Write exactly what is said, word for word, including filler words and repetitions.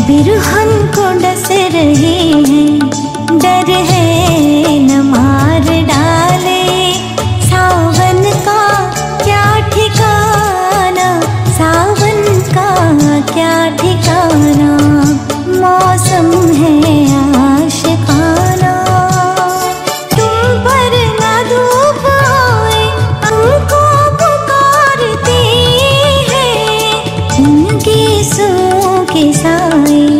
बिरहन को डस रहे हैं, डर है न मार डाले। सावन का क्या ठिकाना, सावन का क्या ठिकाना, मौसम है आशिकाना। तुम पर न धूप आए, हमको पुकारती है, उनके सू के साए।